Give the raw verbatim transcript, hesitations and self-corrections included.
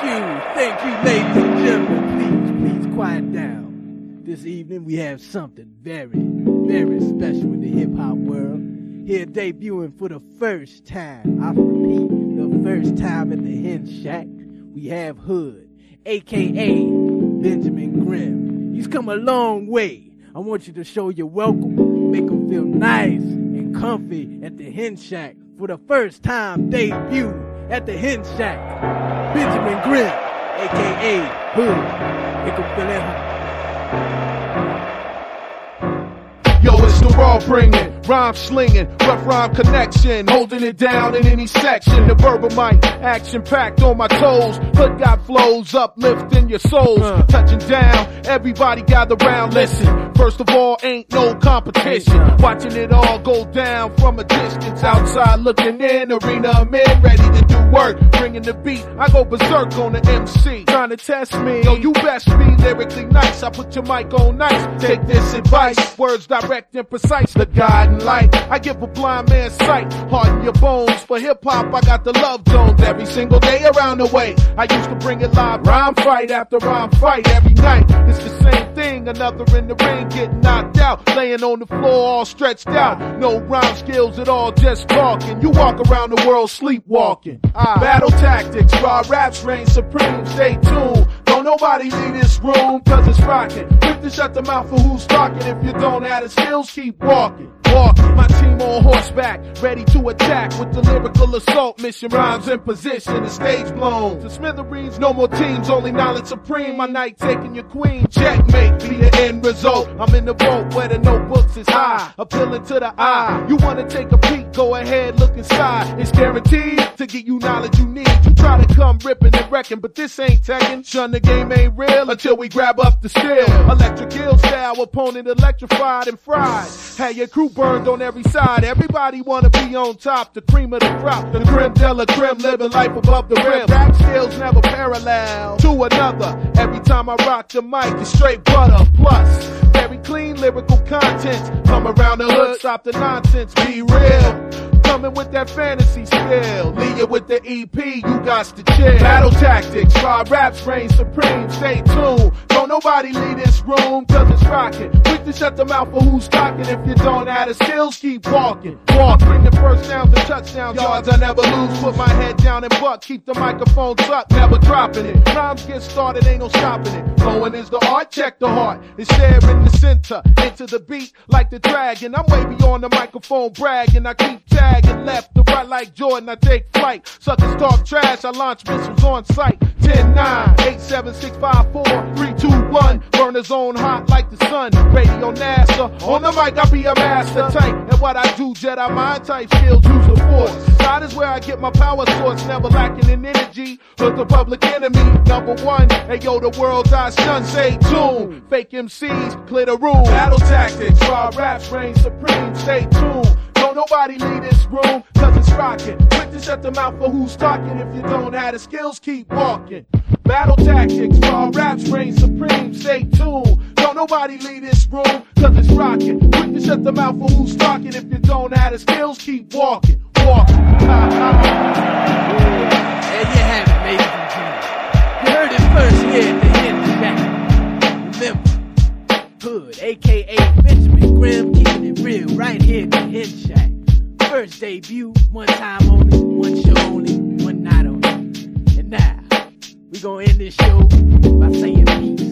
you, thank you, ladies and gentlemen. Please, please quiet down. This evening we have something very, very special in the hip-hop world. Here debuting for the first time, I repeat, the first time at the Hen Shack, we have Hood, a k a. Benjamin Grimm. He's come a long way. I want you to show your welcome, make him feel nice and comfy at the Hen Shack for the first time debut at the Hen Shack. Benjamin Grimm, a k a. Hood, make him feel at home. Yo, it's the raw bringing, rhyme slinging, rough rhyme connection, holding it down in any section. The verbal mic, action packed on my toes. Hood got flows, uplifting your souls. Uh. Touching down, everybody gather round, listen. First of all, ain't no competition. Watching it all go down from a distance. Outside looking in, arena men ready to do work. Bringing the beat, I go berserk on the M C. Trying to test me, yo, you best be lyrically nice. I put your mic on nice. Take this advice, words direct and precise, the guiding light. I give a blind man sight, harden your bones. For hip-hop, I got the love zones every single day around the way. I used to bring it live, rhyme fight after rhyme fight every night. It's the same thing, another in the ring getting knocked out, laying on the floor all stretched out. No rhyme skills at all, just talking. You walk around the world sleepwalking. Ah. Battle tactics, raw raps reign supreme. Stay tuned. Don't nobody leave this room, cause it's rocking. Quick to shut the mouth for who's talking. If you don't have the skills, keep walking. Walking. My team on horseback, ready to attack with the lyrical assault mission. Rhymes in position, the stage blown to smithereens. No more teams, only knowledge supreme. My night taking your queen. Checkmate, be the end result. I'm in the boat where the notebooks is high, appealing to the eye. You wanna take a peek, go ahead, look inside. It's guaranteed to get you knowledge you need. You try to come ripping and wrecking, but this ain't Tekken. Shun the game ain't real until we grab up the steel. Electric hill style, opponent electrified and fried. Had your crew burned on every side. Everybody wanna be on top, the cream of the crop. The creme de la creme, living life above the rim. Rap skills never parallel to another. Every time I rock the mic, it's straight butter. Plus, very clean lyrical content. Come around the hood, stop the nonsense, be real. Coming with that fantasy skill. Lead you with the E P, you got to chill. Battle tactics, raw raps reign supreme. Stay tuned. Don't nobody leave this room, cause it's rocking. Quick to shut the mouth for who's talking. If you don't have the skills, keep walking. Walk, bring the first downs and touchdowns. Yards I never lose. Put my head down and buck. Keep the microphone up, never dropping it. Rhymes get started, ain't no stopping it. Flowing is the art, check the heart. It's there in the center, into the beat like the dragon. I'm way beyond the microphone bragging. I keep tagging left to right like Jordan. I take flight. Suckers talk trash. I launch missiles on sight. ten nine, eight seven six five four, three two one. Burners on hot like the sun. Radio NASA. On the mic, I be a master type. And what I do, Jedi mind type skills, use the force. God is where I get my power source. Never lacking in energy. Hood the public enemy. Number one. Hey yo, the world I shun. Stay tuned. Fake M Cs, clear the room. Battle tactics, raw raps reign supreme. Stay tuned. Don't nobody leave this room, cause it's rocking. Quick to shut the mouth for who's talking. If you don't have the skills, keep walking. Battle tactics, raw raps reign supreme. Stay tuned. Don't nobody leave this room, cause it's rocking. Quick to shut the mouth for who's talking. If you don't have the skills, keep walking. Walking. There you have it, ladies and gentlemen. You heard it first here at the Hen Shack. Remember, Hood, a k a. Benjamin Grimm, keeping it real right here at the Hen Shack. First debut, one time only, one show only, one night only. And now, we gonna end this show by saying peace.